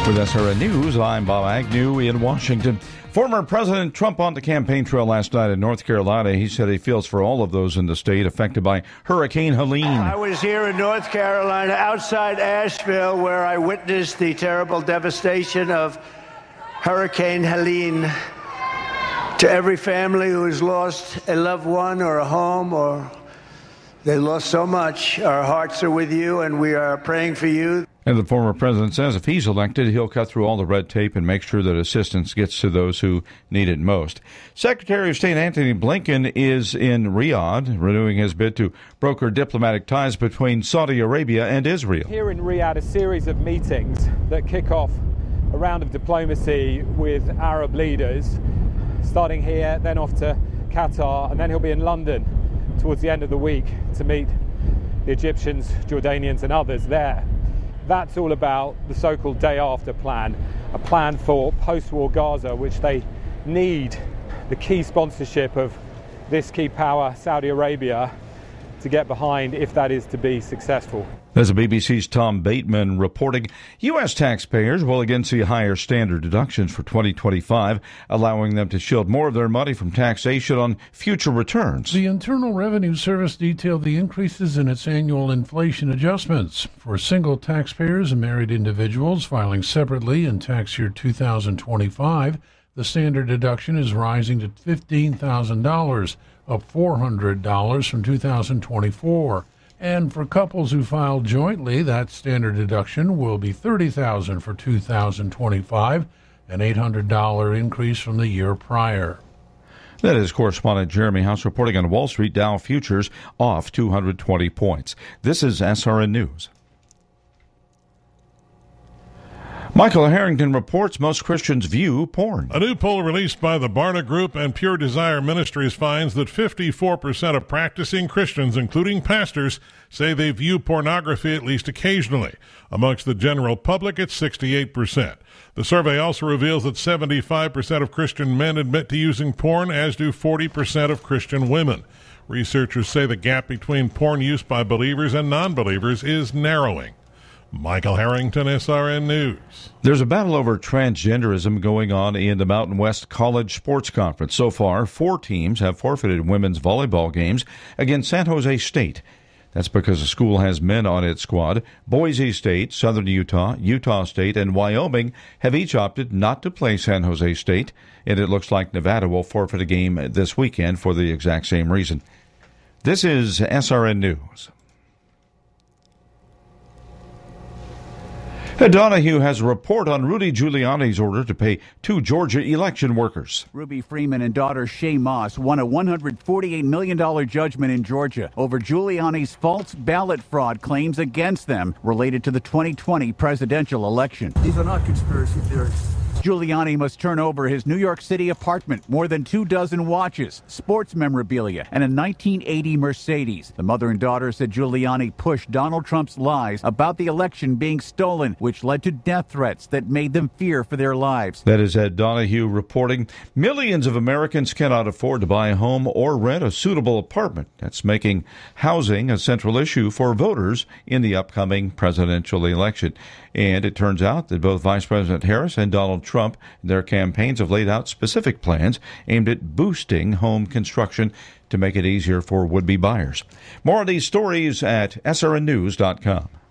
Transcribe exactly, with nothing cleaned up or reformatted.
With S R N News, I'm Bob Agnew in Washington. Former President Trump on the campaign trail last night in North Carolina. He said he feels for all of those in the state affected by Hurricane Helene. I was here in North Carolina, outside Asheville, where I witnessed the terrible devastation of Hurricane Helene. To every family who has lost a loved one or a home, or they lost so much, our hearts are with you, and we are praying for you. And the former president says if he's elected, he'll cut through all the red tape and make sure that assistance gets to those who need it most. Secretary of State Antony Blinken is in Riyadh, renewing his bid to broker diplomatic ties between Saudi Arabia and Israel. Here in Riyadh, a series of meetings that kick off a round of diplomacy with Arab leaders, starting here, then off to Qatar, and then he'll be in London towards the end of the week to meet the Egyptians, Jordanians, and others there. That's all about the so-called day after plan, a plan for post-war Gaza, which they need the key sponsorship of this key power, Saudi Arabia, to get behind if that is to be successful. As the B B C's Tom Bateman reporting, U S taxpayers will again see higher standard deductions for twenty twenty-five, allowing them to shield more of their money from taxation on future returns. The Internal Revenue Service detailed the increases in its annual inflation adjustments. For single taxpayers and married individuals filing separately in tax year two thousand twenty-five, the standard deduction is rising to fifteen thousand dollars, up four hundred dollars from two thousand twenty-four. And for couples who filed jointly, that standard deduction will be thirty thousand dollars for two thousand twenty-five, an eight hundred dollars increase from the year prior. That is correspondent Jeremy House reporting on Wall Street. Dow futures off two hundred twenty points. This is S R N News. Michael Harrington reports most Christians view porn. A new poll released by the Barna Group and Pure Desire Ministries finds that fifty-four percent of practicing Christians, including pastors, say they view pornography at least occasionally. Amongst the general public, it's sixty-eight percent. The survey also reveals that seventy-five percent of Christian men admit to using porn, as do forty percent of Christian women. Researchers say the gap between porn use by believers and non-believers is narrowing. Michael Harrington, S R N News. There's a battle over transgenderism going on in the Mountain West College Sports Conference. So far, four teams have forfeited women's volleyball games against San Jose State. That's because the school has men on its squad. Boise State, Southern Utah, Utah State, and Wyoming have each opted not to play San Jose State, and it looks like Nevada will forfeit a game this weekend for the exact same reason. This is S R N News. Donahue has a report on Rudy Giuliani's order to pay two Georgia election workers. Ruby Freeman and daughter Shay Moss won a one hundred forty-eight million dollars judgment in Georgia over Giuliani's false ballot fraud claims against them related to the twenty twenty presidential election. These are not conspiracy theories. Giuliani must turn over his New York City apartment, more than two dozen watches, sports memorabilia, and a nineteen eighty Mercedes. The mother and daughter said Giuliani pushed Donald Trump's lies about the election being stolen, which led to death threats that made them fear for their lives. That is Ed Donahue reporting. Millions of Americans cannot afford to buy a home or rent a suitable apartment. That's making housing a central issue for voters in the upcoming presidential election. And it turns out that both Vice President Harris and Donald Trump, their campaigns have laid out specific plans aimed at boosting home construction to make it easier for would-be buyers. More of these stories at S R N news dot com.